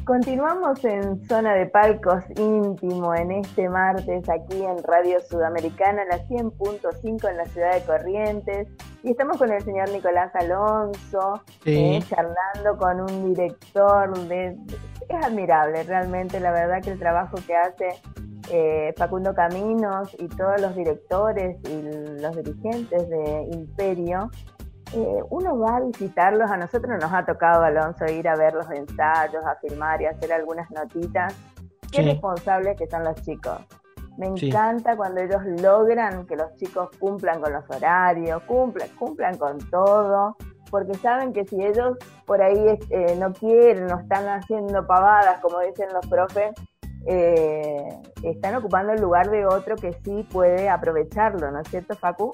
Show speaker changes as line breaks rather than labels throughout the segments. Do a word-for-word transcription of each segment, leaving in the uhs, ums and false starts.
Continuamos en Zona de Palcos Íntimo en este martes aquí en Radio Sudamericana, la cien punto cinco en la ciudad de Corrientes. Y estamos con el señor Nicolás Alonso,
Sí.
eh, charlando con un director. De, es admirable realmente, la verdad que el trabajo que hace eh, Facundo Caminos y todos los directores y los dirigentes de Imperio. Eh, uno va a visitarlos, a nosotros nos ha tocado, Alonso, ir a ver los ensayos, a filmar y hacer algunas notitas. Qué
Sí.
responsables que son los chicos. Me
Sí.
encanta cuando ellos logran que los chicos cumplan con los horarios, cumplan, cumplan con todo, porque saben que si ellos por ahí eh, no quieren, no están haciendo pavadas, como dicen los profes, eh, están ocupando el lugar de otro que sí puede aprovecharlo, ¿no es cierto, Facu?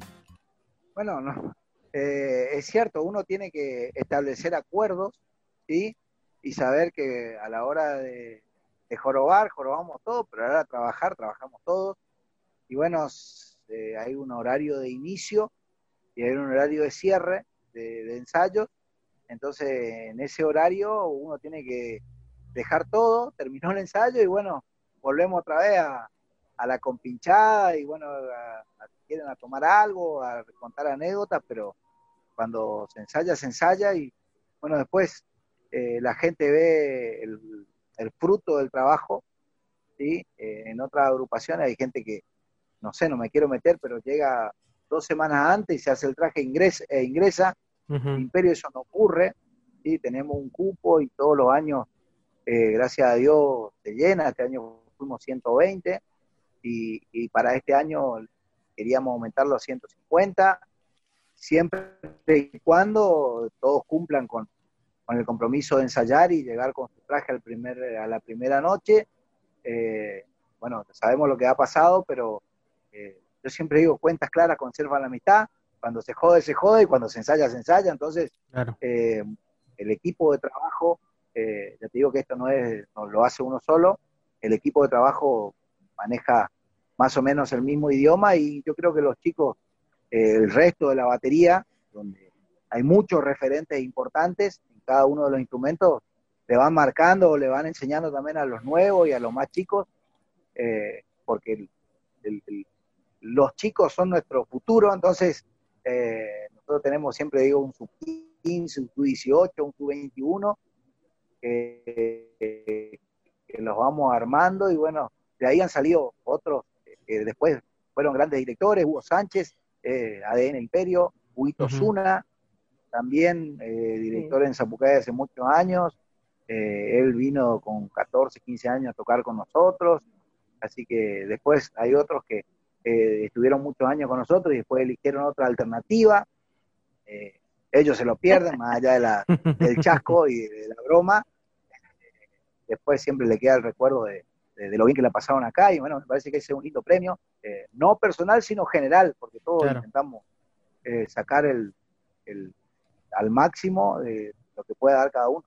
Bueno, no. Eh, es cierto, uno tiene que establecer acuerdos, ¿sí? Y saber que a la hora de, de jorobar, jorobamos todos, pero a la hora de trabajar, trabajamos todos. Y bueno, eh, hay un horario de inicio y hay un horario de cierre de, de ensayos. Entonces, en ese horario uno tiene que dejar todo, terminó el ensayo y bueno, volvemos otra vez a, a la compinchada y bueno, a, a, quieren a tomar algo, a contar anécdotas, pero cuando se ensaya, se ensaya y bueno, después eh, la gente ve el, el fruto del trabajo, ¿sí? Eh, en otras agrupaciones hay gente que, no sé, no me quiero meter, pero llega dos semanas antes y se hace el traje e ingresa, e ingresa.
Uh-huh.
Imperio eso no ocurre, ¿sí? Tenemos un cupo y todos los años, eh, gracias a Dios, se llena. Este año fuimos ciento veinte y, y para este año queríamos aumentarlo a ciento cincuenta, siempre y cuando todos cumplan con, con el compromiso de ensayar y llegar con su traje al primer, a la primera noche. Eh, bueno, sabemos lo que ha pasado, pero eh, yo siempre digo, cuentas claras conservan la amistad, cuando se jode, se jode, y cuando se ensaya, se ensaya. Entonces,
claro.
eh, el equipo de trabajo, eh, ya te digo que esto no, es, no lo hace uno solo, el equipo de trabajo maneja más o menos el mismo idioma y yo creo que los chicos, eh, el resto de la batería, donde hay muchos referentes importantes en cada uno de los instrumentos, le van marcando o le van enseñando también a los nuevos y a los más chicos, eh, porque el, el, el, los chicos son nuestro futuro. Entonces eh, nosotros tenemos, siempre digo, un sub quince, un sub dieciocho, un sub veintiuno, que, que los vamos armando y bueno, de ahí han salido otros que eh, después fueron grandes directores, Hugo Sánchez, eh, A D N Imperio, Huguito
Uh-huh.
Zuna, también eh, director sí. en Zapucay hace muchos años. Eh, él vino con catorce, quince años a tocar con nosotros, así que después hay otros que eh, estuvieron muchos años con nosotros y después eligieron otra alternativa. Eh, ellos se lo pierden, más allá de la, del chasco y de la broma. Eh, después siempre le queda el recuerdo de, de, de lo bien que la pasaron acá y bueno, me parece que ese es un lindo premio, eh, no personal sino general, porque todos claro. intentamos eh, sacar el, el, al máximo de lo que pueda dar cada uno.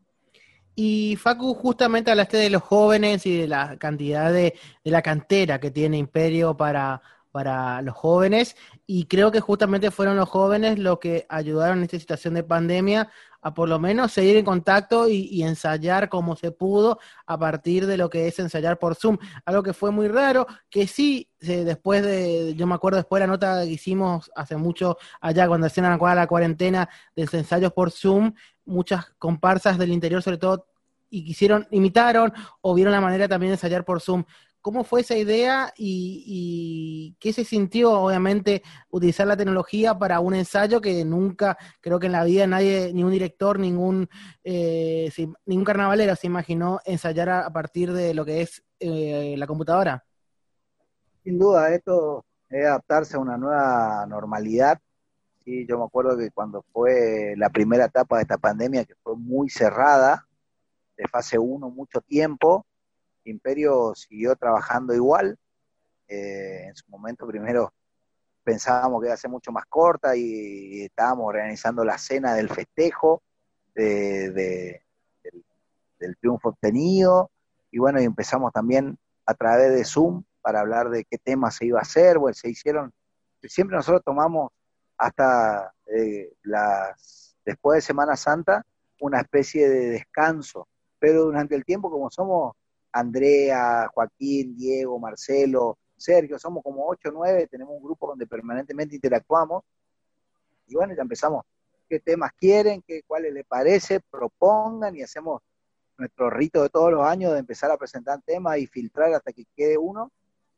Y Facu, justamente hablaste de los jóvenes y de la cantidad de, de la cantera que tiene Imperio para, para los jóvenes, y creo que justamente fueron los jóvenes los que ayudaron en esta situación de pandemia a por lo menos seguir en contacto y, y ensayar como se pudo a partir de lo que es ensayar por Zoom, algo que fue muy raro, que sí, eh, después de, yo me acuerdo después de la nota que hicimos hace mucho allá cuando hacían la, la cuarentena de los ensayos por Zoom, muchas comparsas del interior sobre todo y quisieron, imitaron o vieron la manera también de ensayar por Zoom. ¿Cómo fue esa idea y, y qué se sintió, obviamente, utilizar la tecnología para un ensayo que nunca, creo que en la vida nadie, ningún director, ningún, eh, si, ningún carnavalero se imaginó ensayar a, a partir de lo que es eh, la computadora?
Sin duda, esto es adaptarse a una nueva normalidad. Sí, yo me acuerdo que cuando fue la primera etapa de esta pandemia, que fue muy cerrada, de fase uno mucho tiempo, Imperio siguió trabajando igual. Eh, en su momento primero pensábamos que iba a ser mucho más corta y, y estábamos organizando la cena del festejo de, de, del, del triunfo obtenido, y bueno, y empezamos también a través de Zoom para hablar de qué tema se iba a hacer. Bueno, se hicieron, siempre nosotros tomamos hasta eh, las, después de Semana Santa, una especie de descanso pero durante el tiempo, como somos Andrea, Joaquín, Diego, Marcelo, Sergio, somos como ocho o nueve, tenemos un grupo donde permanentemente interactuamos, y bueno, ya empezamos, qué temas quieren, qué, cuáles les parece, propongan, y hacemos nuestro rito de todos los años de empezar a presentar temas y filtrar hasta que quede uno,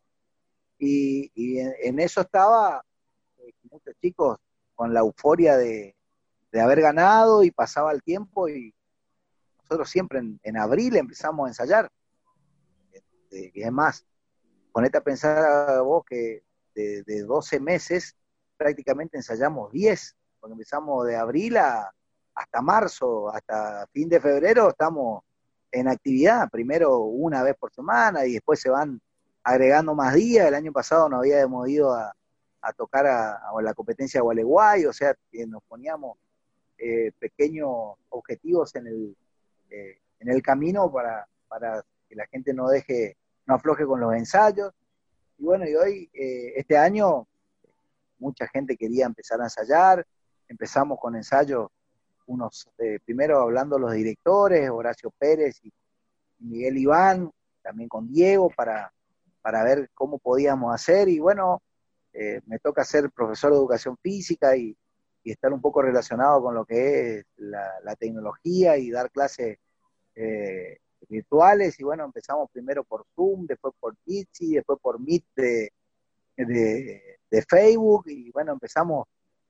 y, y en, en eso estaba eh, muchos chicos con la euforia de, de haber ganado, y pasaba el tiempo, y nosotros siempre en, en abril empezamos a ensayar, eh, y es más, ponete a pensar vos que de, de doce meses prácticamente ensayamos diez, porque empezamos de abril a, hasta marzo, hasta fin de febrero estamos en actividad, primero una vez por semana y después se van agregando más días. El año pasado nos habíamos ido a, a tocar a, a la competencia de Gualeguay, o sea, que nos poníamos eh, pequeños objetivos en el, eh, en el camino para, para que la gente no deje, no afloje con los ensayos. Y bueno, y hoy, eh, este año, mucha gente quería empezar a ensayar, empezamos con ensayos, unos, eh, primero hablando los directores, Horacio Pérez y Miguel Iván, también con Diego, para, para ver cómo podíamos hacer, y bueno, eh, me toca ser profesor de educación física y, y estar un poco relacionado con lo que es la, la tecnología y dar clases eh, virtuales, y bueno, empezamos primero por Zoom, después por Jitsi, después por Meet de, de, de Facebook, y bueno, empezamos,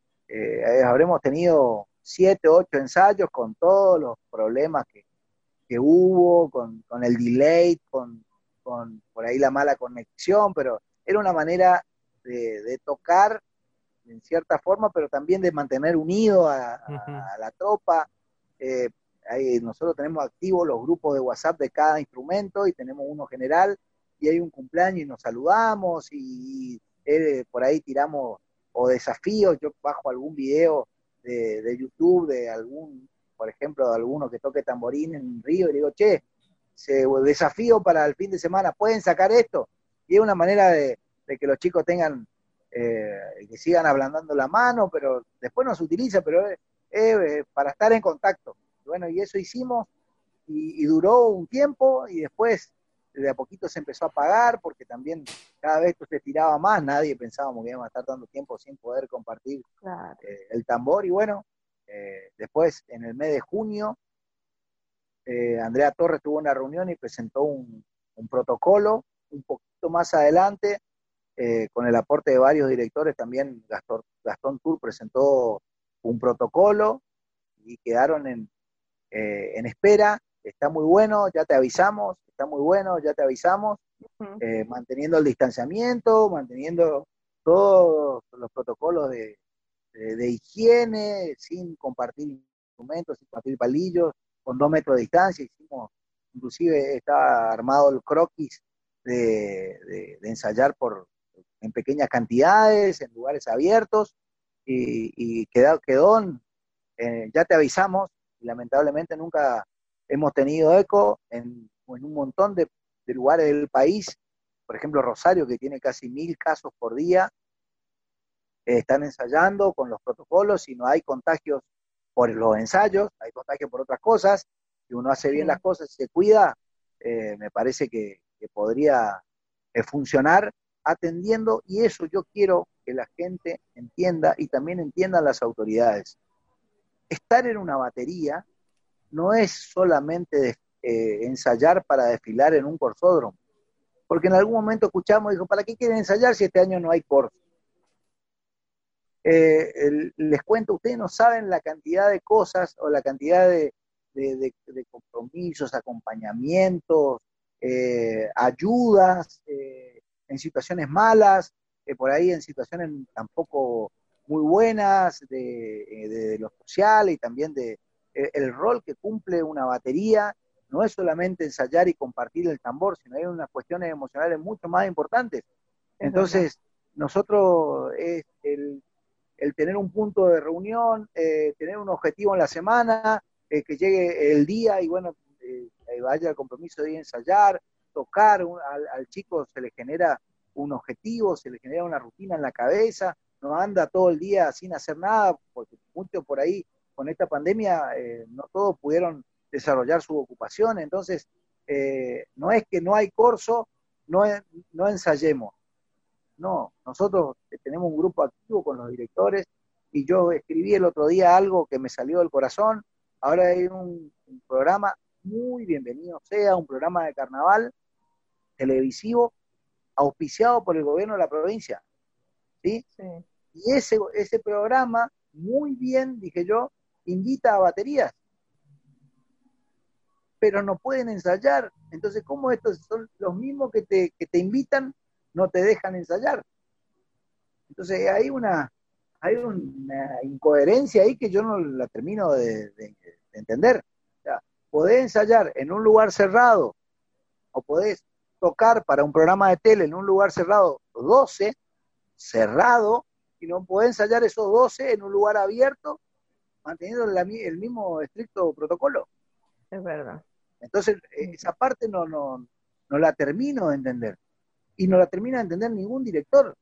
eh, habremos tenido siete, ocho ensayos con todos los problemas que, que hubo, con, con el delay, con, con por ahí la mala conexión, pero era una manera de, de tocar en cierta forma, pero también de mantener unido a, a, a la tropa. Eh, ahí nosotros tenemos activos los grupos de WhatsApp de cada instrumento y tenemos uno general, y hay un cumpleaños y nos saludamos, y, y eh, por ahí tiramos o desafíos. Yo bajo algún video de, de YouTube de algún, por ejemplo, de alguno que toque tamborín en Río, y le digo, che, se, desafío para el fin de semana, ¿pueden sacar esto? Y es una manera de, de que los chicos tengan, eh, que sigan ablandando la mano, pero después no se utiliza, pero es, es para estar en contacto. Y bueno, y eso hicimos, y, y duró un tiempo, y después de a poquito se empezó a apagar, porque también cada vez esto se tiraba más, nadie pensábamos que íbamos a estar tanto tiempo sin poder compartir claro. eh, el tambor, y bueno, eh, después en el mes de junio, eh, Andrea Torres tuvo una reunión y presentó un, un protocolo. Un poquito más adelante, eh, con el aporte de varios directores, también Gastón, Gastón Tour presentó un protocolo, y quedaron en, eh, en espera. Está muy bueno, ya te avisamos, está muy bueno, ya te avisamos, uh-huh. eh, manteniendo el distanciamiento, manteniendo todos los protocolos de, de, de higiene, sin compartir instrumentos, sin compartir palillos, con dos metros de distancia. Hicimos, inclusive estaba armado el croquis de, de, de ensayar por, en pequeñas cantidades, en lugares abiertos, y, y quedó, quedó eh, ya te avisamos, y lamentablemente nunca hemos tenido eco en, en un montón de, de lugares del país. Por ejemplo, Rosario, que tiene casi mil casos por día, eh, están ensayando con los protocolos y no hay contagios por los ensayos, hay contagios por otras cosas. Si uno hace bien sí. las cosas y se cuida, eh, me parece que, que podría eh, funcionar atendiendo, y eso yo quiero que la gente entienda, y también entiendan las autoridades. Estar en una batería no es solamente de, eh, ensayar para desfilar en un corsódromo, porque en algún momento escuchamos, dijo, ¿para qué quieren ensayar si este año no hay corso? Eh, el, les cuento, ustedes no saben la cantidad de cosas o la cantidad de, de, de, de compromisos, acompañamientos, eh, ayudas eh, en situaciones malas, eh, por ahí en situaciones tampoco muy buenas, de, de, de lo social, y también de eh, el rol que cumple una batería. No es solamente ensayar y compartir el tambor, sino hay unas cuestiones emocionales mucho más importantes. Entonces, nosotros es el el tener un punto de reunión, eh, tener un objetivo en la semana, eh, que llegue el día y bueno, eh, vaya el compromiso de ensayar, tocar, un, al, al chico se le genera un objetivo, se le genera una rutina en la cabeza, no anda todo el día sin hacer nada, porque muchos por ahí con esta pandemia eh, no todos pudieron desarrollar su ocupación. Entonces, eh, no es que no hay corso, no, es, no ensayemos. No, nosotros tenemos un grupo activo con los directores y yo escribí el otro día algo que me salió del corazón. Ahora hay un, un programa muy bienvenido sea, un programa de carnaval televisivo auspiciado por el gobierno de la provincia, ¿sí? Sí. Y ese, ese programa, muy bien, dije yo, invita a baterías, pero no pueden ensayar. Entonces, ¿cómo estos son los mismos que te, que te invitan, no te dejan ensayar? Entonces, hay una, hay una incoherencia ahí que yo no la termino de, de, de entender. O sea, podés ensayar en un lugar cerrado o podés tocar para un programa de tele en un lugar cerrado doce, cerrado, y no podés ensayar esos doce en un lugar abierto, manteniendo la, el mismo estricto protocolo.
Es verdad.
Entonces, esa parte no, no, no la termino de entender. Y no la termina de entender ningún director,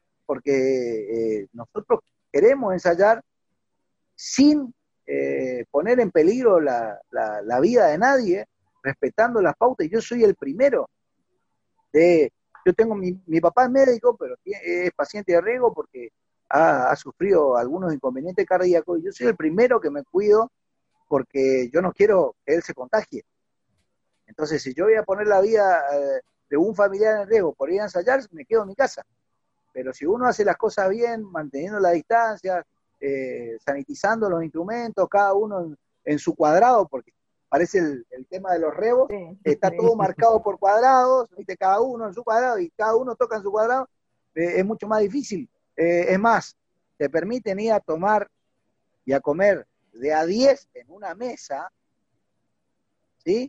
porque eh, nosotros queremos ensayar sin eh, poner en peligro la, la, la vida de nadie, respetando las pautas, y yo soy el primero. De, yo tengo, mi, mi papá es médico, pero es paciente de riesgo porque ha, ha sufrido algunos inconvenientes cardíacos, y yo soy el primero que me cuido porque yo no quiero que él se contagie. Entonces, si yo voy a poner la vida eh, de un familiar en riesgo por ir a ensayar, me quedo en mi casa. Pero si uno hace las cosas bien, manteniendo la distancia, eh, sanitizando los instrumentos, cada uno en, en su cuadrado, porque parece el, el tema de los rebos, sí, está sí. todo marcado por cuadrados, ¿viste? Cada uno en su cuadrado y cada uno toca en su cuadrado, eh, es mucho más difícil. Eh, es más, te permiten ir a tomar y a comer de a diez en una mesa, ¿sí?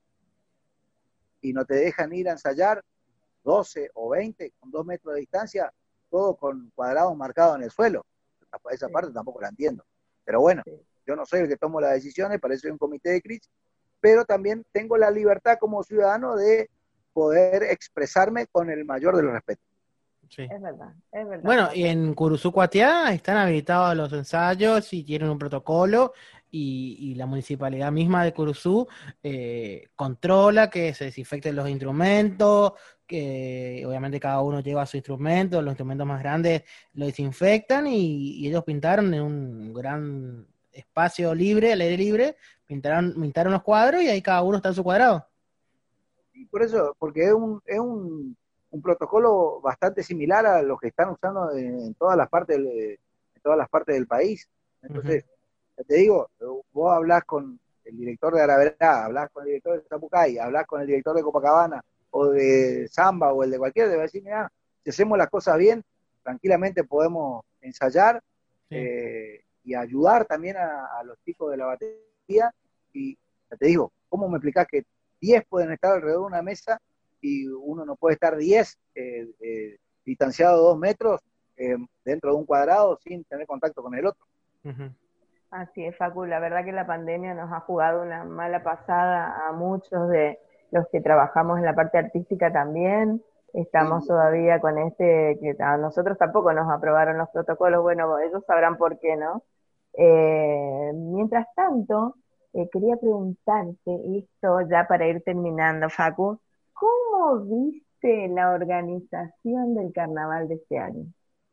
Y no te dejan ir a ensayar doce o veinte con dos metros de distancia, todo con cuadrados marcados en el suelo. Esa parte sí. tampoco la entiendo. Pero bueno, sí. yo no soy el que tomo las decisiones, para eso hay un comité de crisis, pero también tengo la libertad como ciudadano de poder expresarme con el mayor de los respetos.
Sí. Es verdad, es verdad.
Bueno, y en Curuzú Cuatiá están habilitados los ensayos y tienen un protocolo, y, y la municipalidad misma de Curuzú eh, controla que se desinfecten los instrumentos, que obviamente cada uno lleva su instrumento, los instrumentos más grandes lo desinfectan, y, y ellos pintaron en un gran espacio libre, al aire libre, pintaron, pintaron los cuadros y ahí cada uno está en su cuadrado.
Sí, por eso, porque es un, es un un protocolo bastante similar a los que están usando en, en todas las partes del, en todas las partes del país. Entonces, uh-huh. te digo, vos hablás con el director de Araverá, hablás con el director de Zapucay, hablás con el director de Copacabana o de Zamba o el de cualquiera, te va a decir, mira, si hacemos las cosas bien, tranquilamente podemos ensayar sí. eh, y ayudar también a, a los chicos de la batería. Y te digo, ¿cómo me explicás que diez pueden estar alrededor de una mesa y uno no puede estar diez eh, eh, distanciado dos metros eh, dentro de un cuadrado sin tener contacto con el otro?
Uh-huh. Así es, Facu, la verdad que la pandemia nos ha jugado una mala pasada a muchos de los que trabajamos en la parte artística también. Estamos sí. todavía con este, que a nosotros tampoco nos aprobaron los protocolos, bueno, ellos sabrán por qué, ¿no? Eh, mientras tanto, eh, quería preguntarte, esto ya para ir terminando, Facu, ¿cómo viste la organización del carnaval de este año?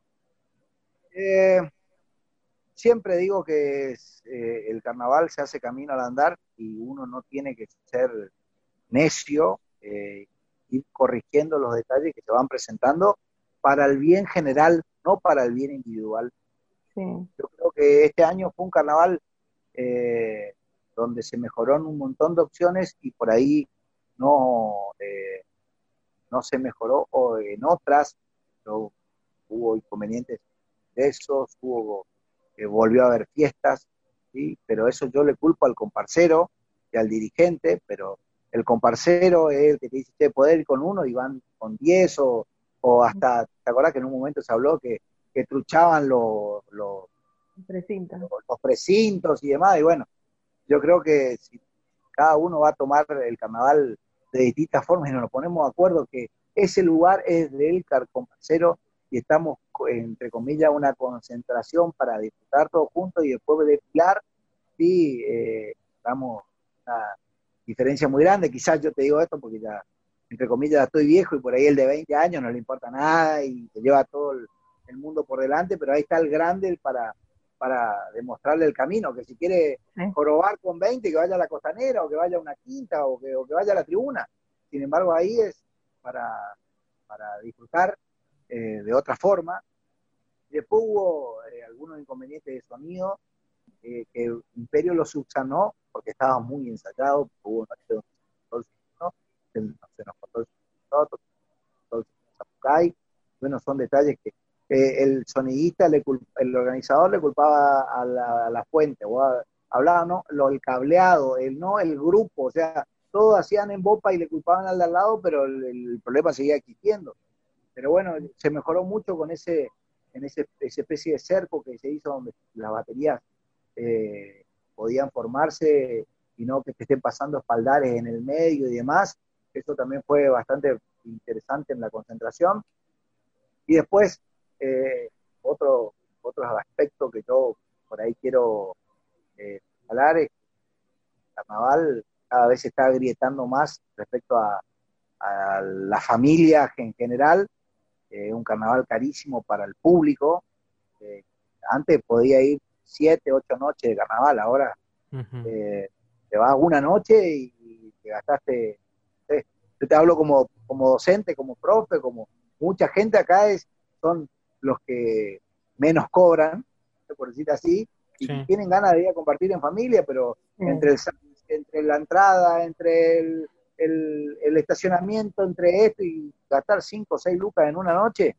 Eh, siempre digo que es, eh, el carnaval se hace camino al andar y uno no tiene que ser necio, eh, ir corrigiendo los detalles que se van presentando para el bien general, no para el bien individual. Sí. Yo creo que este año fue un carnaval eh, donde se mejoraron un montón de opciones y por ahí no... Eh, no se mejoró, o en otras no, hubo inconvenientes de esos, hubo, eh, volvió a haber fiestas, ¿sí? Pero eso yo le culpo al comparsero y al dirigente, pero el comparsero es el que te dice, che, poder ir con uno y van con diez, o, o hasta, ¿te acordás que en un momento se habló que, que truchaban los, los,
precintos.
los, los precintos y demás? Y bueno, yo creo que si cada uno va a tomar el carnaval de distintas formas y nos ponemos de acuerdo que ese lugar es del comparsero y estamos, entre comillas, una concentración para disfrutar todos juntos y después desfilar, y eh, damos una, diferencia muy grande. Quizás yo te digo esto porque ya, entre comillas, ya estoy viejo y por ahí el de veinte años no le importa nada y te lleva todo el, el mundo por delante, pero ahí está el grande para, para demostrarle el camino, que si quiere
Sí.
jorobar con veinte, que vaya a la costanera o que vaya a una quinta o que, o que vaya a la tribuna. Sin embargo, ahí es para, para disfrutar eh, de otra forma. Y después hubo eh, algunos inconvenientes de sonido eh, que Imperio lo subsanó porque estaba muy ensayado, hubo noche donde se cortó el sonido, se, se nos cortó el sonido, se cortó el sonido Sapucay. Bueno, son detalles que eh, el sonidista, le culp, el organizador le culpaba a la, a la fuente, o a, hablaba, ¿no? Lo, el cableado, el no el grupo, o sea, todos hacían en bopa y le culpaban al de al lado, pero el, el problema seguía existiendo. Pero bueno, se mejoró mucho con ese, en ese, esa especie de cerco que se hizo donde las baterías eh, podían formarse y no que te estén pasando espaldares en el medio y demás. Eso también fue bastante interesante en la concentración. Y después, eh, otro, otro aspecto que yo por ahí quiero eh, hablar es que el carnaval cada vez se está agrietando más respecto a, a la familia en general. Eh, un carnaval carísimo para el público. Eh, antes podía ir siete, ocho noches de carnaval, ahora uh-huh. eh, te vas una noche y, y te gastaste. Eh, yo te hablo como, como docente, como profe, como mucha gente acá es, son los que menos cobran, por decirlo así, y sí. tienen ganas de ir a compartir en familia, pero sí. entre, el, entre la entrada, entre el, el, el estacionamiento, entre esto y gastar cinco o seis lucas en una noche,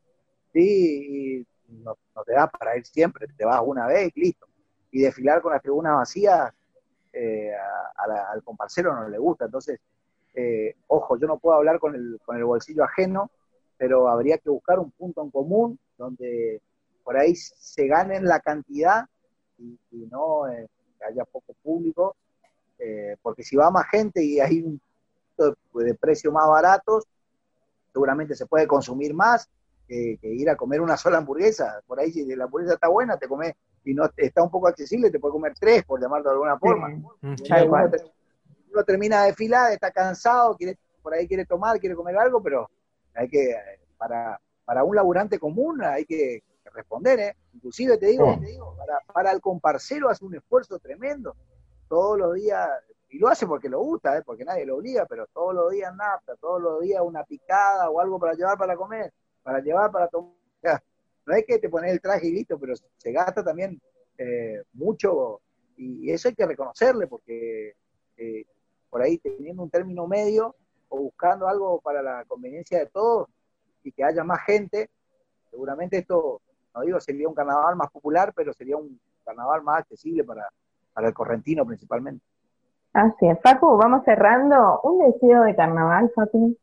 sí, y no, no te da para ir siempre, te vas una vez y listo. Y desfilar con las tribunas vacías eh, a, a la, al comparsero no le gusta. Entonces, eh, ojo, yo no puedo hablar con el, con el bolsillo ajeno, pero habría que buscar un punto en común donde por ahí se ganen la cantidad y, y no eh, que haya poco público, eh, porque si va más gente y hay un punto de, de precios más baratos, seguramente se puede consumir más que, que ir a comer una sola hamburguesa. Por ahí si la hamburguesa está buena, te comes, y no está un poco accesible, te puede comer tres, por llamarlo de alguna forma. Sí, sí, uno, uno termina de desfilar, está cansado, quiere, por ahí quiere tomar, quiere comer algo, pero hay que, para, para un laburante común hay que responder, ¿eh? Inclusive te digo, te digo para, para el comparsero hace un esfuerzo tremendo, todos los días, y lo hace porque lo gusta, ¿eh? Porque nadie lo obliga, pero todos los días nafta, todos los días una picada o algo para llevar para comer, para llevar para tomar. O sea, no es que te pones el traje y listo, pero se gasta también eh, mucho, y eso hay que reconocerle, porque eh, por ahí teniendo un término medio o buscando algo para la conveniencia de todos y que haya más gente, seguramente esto, no digo sería un carnaval más popular, pero sería un carnaval más accesible para, para el correntino principalmente.
Así es. Facu, vamos cerrando. ¿Un deseo de carnaval, Facu?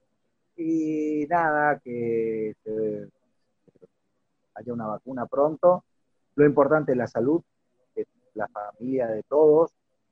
Y nada, que se, haya una vacuna pronto. Lo importante es la salud, de la familia de todos,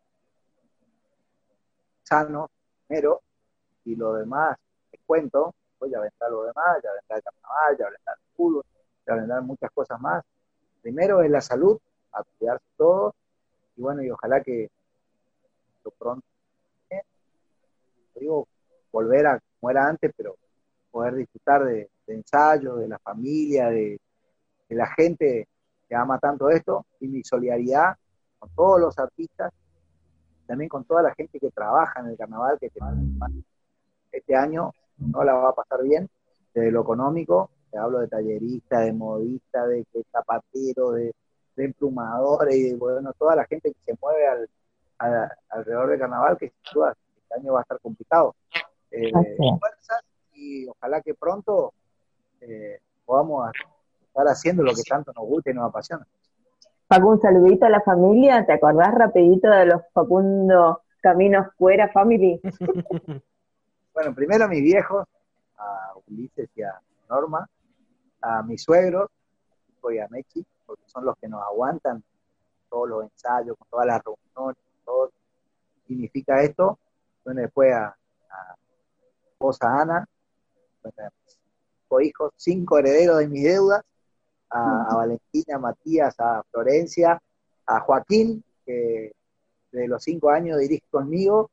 sanos, primero, y lo demás, les cuento, pues ya vendrá lo demás, ya vendrá el carnaval, ya vendrá el fútbol, ya vendrán muchas cosas más. Primero es la salud, a cuidarse todos, y bueno, y ojalá que lo pronto, eh, digo, volver a como era antes, pero poder disfrutar de, de ensayos, de la familia, de, de la gente que ama tanto esto, y mi solidaridad con todos los artistas, también con toda la gente que trabaja en el carnaval, que este año no la va a pasar bien, desde lo económico, te hablo de talleristas, de modistas, de, de zapateros, de, de emplumadores, y de, bueno, toda la gente que se mueve al, al, alrededor del carnaval, que sin duda este año va a estar complicado. Eh, fuerzas, y ojalá que pronto eh, podamos estar haciendo lo que tanto nos gusta y nos apasiona.
Facu, un saludito a la familia, ¿te acordás rapidito de los Facundo Caminos Fuera Family?
Bueno, primero a mis viejos, a Ulises y a Norma, a mis suegros, y a Mechi, porque son los que nos aguantan todos los ensayos, con todas las reuniones, todo lo que significa esto. Bueno, después a, a esposa Ana, bueno, cinco hijos, cinco herederos de mis deudas, a, a Valentina, a Matías, a Florencia, a Joaquín, que de los cinco años dirige conmigo,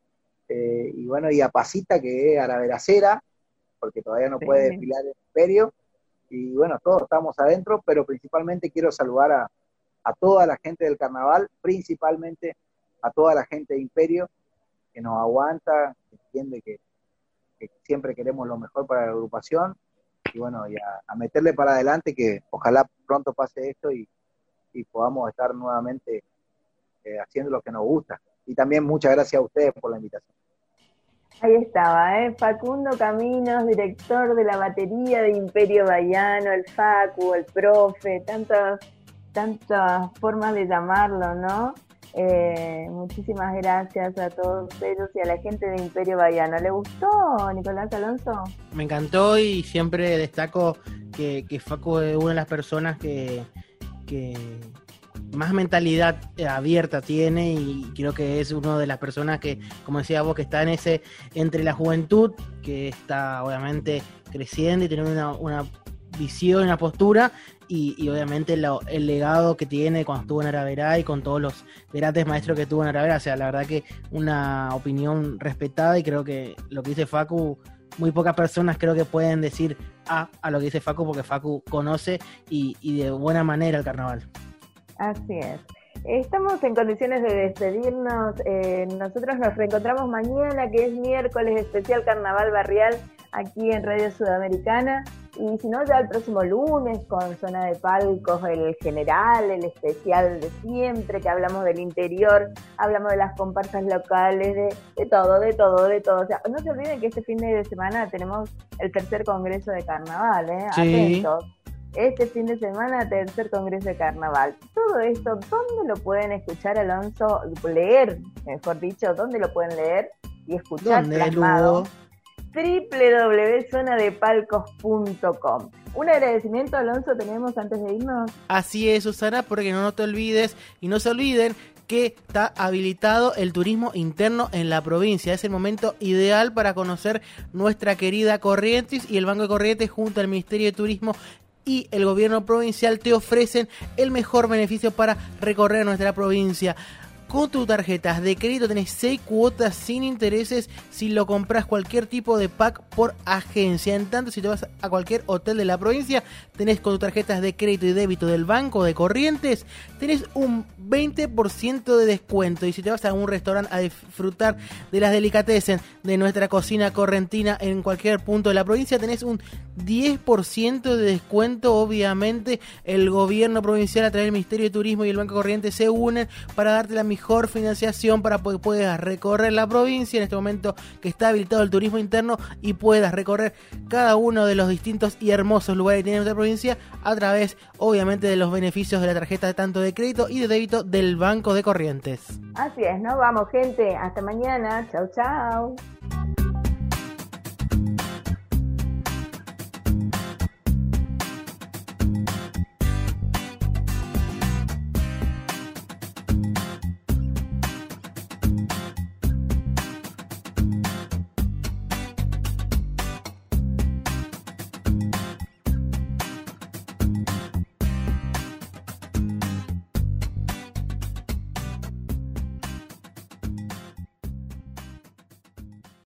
eh, y bueno, y a Pasita, que es araveracera, porque todavía no
Sí.
puede desfilar el Imperio, y bueno, todos estamos adentro, pero principalmente quiero saludar a, a toda la gente del carnaval, principalmente a toda la gente de Imperio, que nos aguanta, que entiende que, que siempre queremos lo mejor para la agrupación, y bueno, y a, a meterle para adelante, que ojalá pronto pase esto y, y podamos estar nuevamente eh, haciendo lo que nos gusta. Y también muchas gracias a ustedes por la invitación.
Ahí estaba, ¿eh? Facundo Caminos, director de la batería de Imperio Bahiano, el Facu, el profe, tantas, tantas formas de llamarlo, ¿no? Eh, muchísimas gracias a todos ellos y a la gente de Imperio Bahiano. ¿Le gustó, Nicolás Alonso?
Me encantó y siempre destaco que, que Facu es una de las personas que, que más mentalidad abierta tiene, y creo que es una de las personas que, como decía vos, que está en ese, entre la juventud, que está obviamente creciendo y teniendo una, una visión, una postura, y, y obviamente lo, el legado que tiene cuando estuvo en Araverá y con todos los grandes maestros que tuvo en Araverá. O sea, la verdad que una opinión respetada, y creo que lo que dice Facu, muy pocas personas creo que pueden decir a, a lo que dice Facu, porque Facu conoce y, y de buena manera el carnaval.
Así es. Estamos en condiciones de despedirnos. Eh, nosotros nos reencontramos mañana, que es miércoles especial Carnaval Barrial, aquí en Radio Sudamericana. Y si no, ya el próximo lunes con Zona de Palcos, el general, el especial de siempre, que hablamos del interior, hablamos de las comparsas locales, de, de todo, de todo, de todo. O sea, no se olviden que este fin de semana tenemos el tercer congreso de carnaval, ¿eh?
Sí.
Atentos. Este fin de semana, tercer congreso de carnaval. Todo esto, ¿dónde lo pueden escuchar, Alonso? Leer, mejor dicho, ¿dónde lo pueden leer y escuchar
¿Dónde,
plasmado?
Lugo?
doble u doble u doble u punto zona de palcos punto com. Un agradecimiento, Alonso, tenemos antes de irnos.
Así es, Susana, porque no, no te olvides, y no se olviden que está habilitado el turismo interno en la provincia. Es el momento ideal para conocer nuestra querida Corrientes, y el Banco de Corrientes junto al Ministerio de Turismo y el gobierno provincial te ofrecen el mejor beneficio para recorrer nuestra provincia. Con tus tarjetas de crédito tenés seis cuotas sin intereses si lo compras cualquier tipo de pack por agencia. En tanto, si te vas a cualquier hotel de la provincia, tenés con tus tarjetas de crédito y débito del Banco de Corrientes, tenés un veinte por ciento de descuento. Y si te vas a un restaurante a disfrutar de las delicatessen de nuestra cocina correntina en cualquier punto de la provincia, tenés un diez por ciento de descuento. Obviamente, el gobierno provincial a través del Ministerio de Turismo y el Banco de Corrientes se unen para darte la mejor financiación para que puedas recorrer la provincia en este momento que está habilitado el turismo interno, y puedas recorrer cada uno de los distintos y hermosos lugares que tiene nuestra provincia a través, obviamente, de los beneficios de la tarjeta tanto de crédito y de débito del Banco de Corrientes.
Así es, ¿no? Vamos, gente. Hasta mañana. Chau, chau.